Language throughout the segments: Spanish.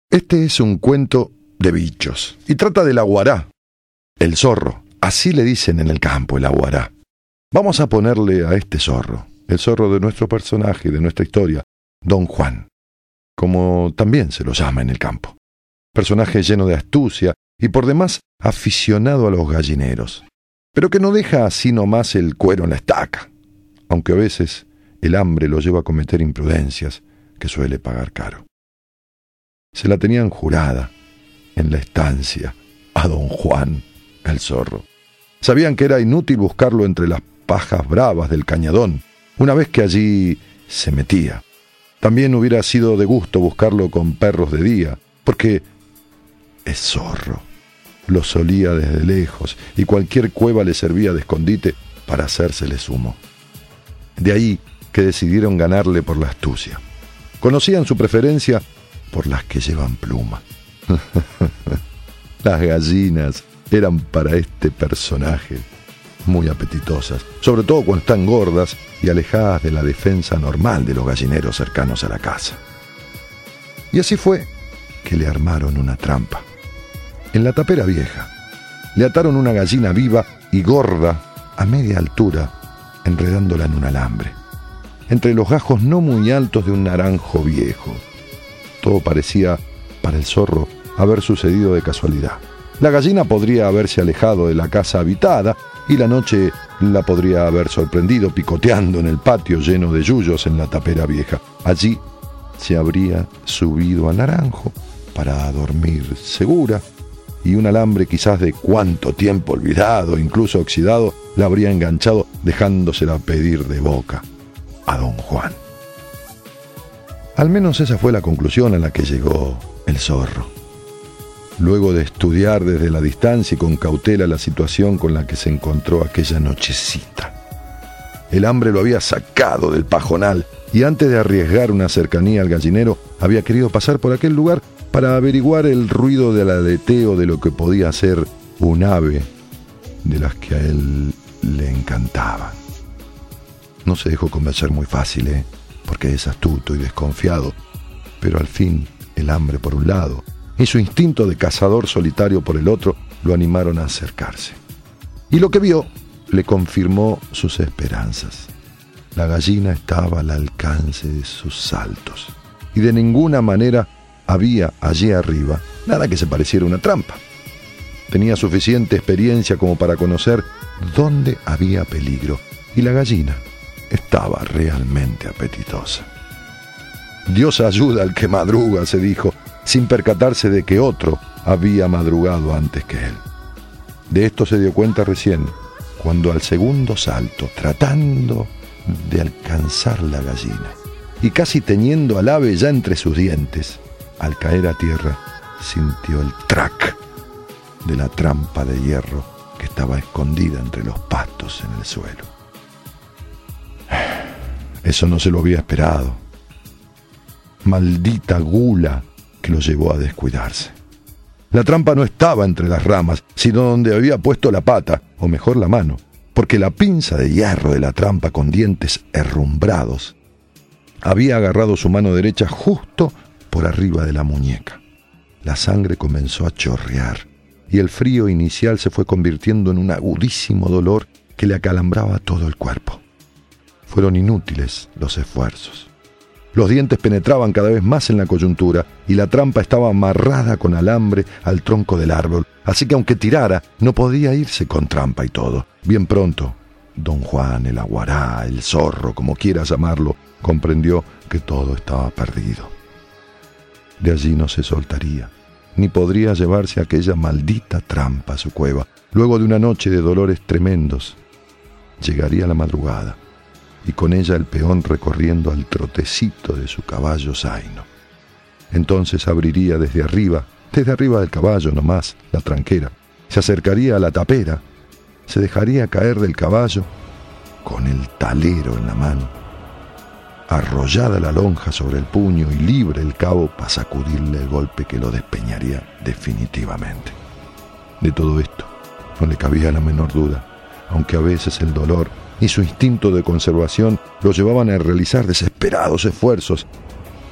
Este es un cuento de bichos y trata del aguará, el zorro. Así le dicen en el campo, el aguará. Vamos a ponerle a este zorro, el zorro de nuestro personaje, de nuestra historia, Don Juan, como también se lo llama en el campo. Personaje lleno de astucia y por demás aficionado a los gallineros, pero que no deja así nomás el cuero en la estaca, aunque a veces el hambre lo lleva a cometer imprudencias que suele pagar caro. Se la tenían jurada en la estancia a Don Juan, el zorro. Sabían que era inútil buscarlo entre las pajas bravas del cañadón, una vez que allí se metía. También hubiera sido de gusto buscarlo con perros de día, porque es zorro. Lo solía desde lejos y cualquier cueva le servía de escondite para hacérsele zumo. De ahí que decidieron ganarle por la astucia. Conocían su preferencia por las que llevan pluma. Las gallinas eran para este personaje muy apetitosas, sobre todo cuando están gordas y alejadas de la defensa normal de los gallineros cercanos a la casa. Y así fue que le armaron una trampa. En la tapera vieja le ataron una gallina viva y gorda a media altura, enredándola en un alambre, entre los gajos no muy altos de un naranjo viejo. Todo parecía, para el zorro, haber sucedido de casualidad. La gallina podría haberse alejado de la casa habitada y la noche la podría haber sorprendido picoteando en el patio lleno de yuyos en la tapera vieja. Allí se habría subido al naranjo para dormir segura y un alambre quizás de cuánto tiempo olvidado, incluso oxidado, la habría enganchado dejándosela pedir de boca a Don Juan. Al menos esa fue la conclusión a la que llegó el zorro. Luego de estudiar desde la distancia y con cautela la situación con la que se encontró aquella nochecita. El hambre lo había sacado del pajonal y antes de arriesgar una cercanía al gallinero, había querido pasar por aquel lugar para averiguar el ruido del aleteo de lo que podía ser un ave de las que a él le encantaba. No se dejó convencer muy fácil, porque es astuto y desconfiado, pero al fin el hambre por un lado y su instinto de cazador solitario por el otro lo animaron a acercarse. Y lo que vio le confirmó sus esperanzas. La gallina estaba al alcance de sus saltos y de ninguna manera había allí arriba nada que se pareciera a una trampa. Tenía suficiente experiencia como para conocer dónde había peligro y la gallina estaba realmente apetitosa. Dios ayuda al que madruga, se dijo, sin percatarse de que otro había madrugado antes que él. De esto se dio cuenta recién, cuando al segundo salto, tratando de alcanzar la gallina, y casi teniendo al ave ya entre sus dientes, al caer a tierra, sintió el trac de la trampa de hierro que estaba escondida entre los pastos en el suelo. Eso no se lo había esperado. Maldita gula que lo llevó a descuidarse. La trampa no estaba entre las ramas, sino donde había puesto la pata, o mejor la mano, porque la pinza de hierro de la trampa con dientes herrumbrados había agarrado su mano derecha justo por arriba de la muñeca. La sangre comenzó a chorrear y el frío inicial se fue convirtiendo en un agudísimo dolor que le acalambraba todo el cuerpo. Fueron inútiles los esfuerzos. Los dientes penetraban cada vez más en la coyuntura y la trampa estaba amarrada con alambre al tronco del árbol, así que aunque tirara, no podía irse con trampa y todo. Bien pronto, Don Juan, el aguará, el zorro, como quieras llamarlo, comprendió que todo estaba perdido. De allí no se soltaría, ni podría llevarse aquella maldita trampa a su cueva. Luego de una noche de dolores tremendos, llegaría la madrugada, y con ella el peón recorriendo al trotecito de su caballo zaino. Entonces abriría desde arriba del caballo nomás, la tranquera, se acercaría a la tapera, se dejaría caer del caballo con el talero en la mano, arrollada la lonja sobre el puño y libre el cabo para sacudirle el golpe que lo despeñaría definitivamente. De todo esto no le cabía la menor duda, aunque a veces el dolor y su instinto de conservación lo llevaban a realizar desesperados esfuerzos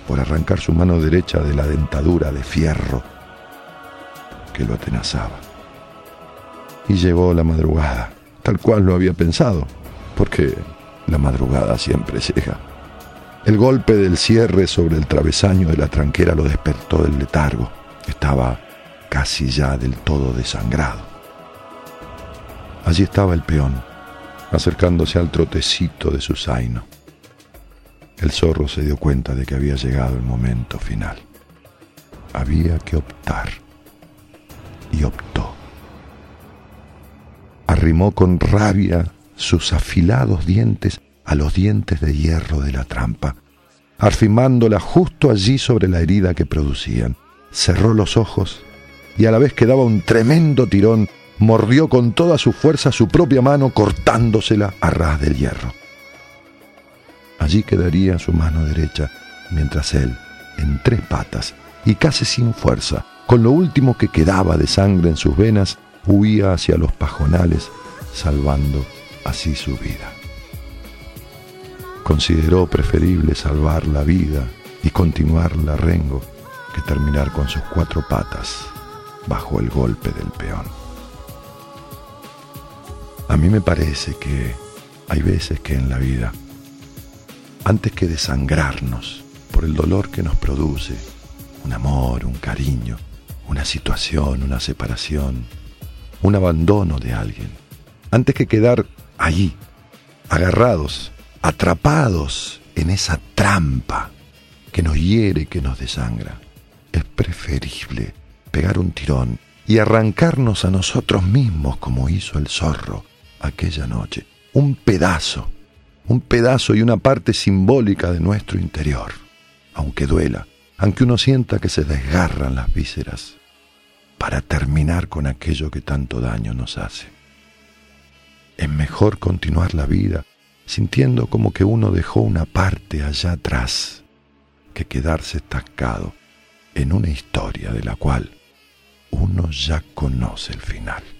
por arrancar su mano derecha de la dentadura de fierro que lo atenazaba. Y llegó la madrugada, tal cual lo había pensado, porque la madrugada siempre llega. El golpe del cierre sobre el travesaño de la tranquera lo despertó del letargo. Estaba casi ya del todo desangrado. Allí estaba el peón, acercándose al trotecito de su zaino. El zorro se dio cuenta de que había llegado el momento final. Había que optar. Y optó. Arrimó con rabia sus afilados dientes a los dientes de hierro de la trampa, afirmándola justo allí sobre la herida que producían. Cerró los ojos y a la vez que daba un tremendo tirón, mordió con toda su fuerza su propia mano, cortándosela a ras del hierro. Allí quedaría su mano derecha, mientras él, en 3 patas y casi sin fuerza, con lo último que quedaba de sangre en sus venas, huía hacia los pajonales, salvando así su vida. Consideró preferible salvar la vida y continuar la rengo que terminar con sus 4 patas bajo el golpe del peón. A mí me parece que hay veces que en la vida, antes que desangrarnos por el dolor que nos produce un amor, un cariño, una situación, una separación, un abandono de alguien, antes que quedar allí, agarrados, atrapados en esa trampa que nos hiere y que nos desangra, es preferible pegar un tirón y arrancarnos a nosotros mismos como hizo el zorro aquella noche, un pedazo y una parte simbólica de nuestro interior, aunque duela, aunque uno sienta que se desgarran las vísceras, para terminar con aquello que tanto daño nos hace. Es mejor continuar la vida sintiendo como que uno dejó una parte allá atrás, que quedarse estancado en una historia de la cual uno ya conoce el final.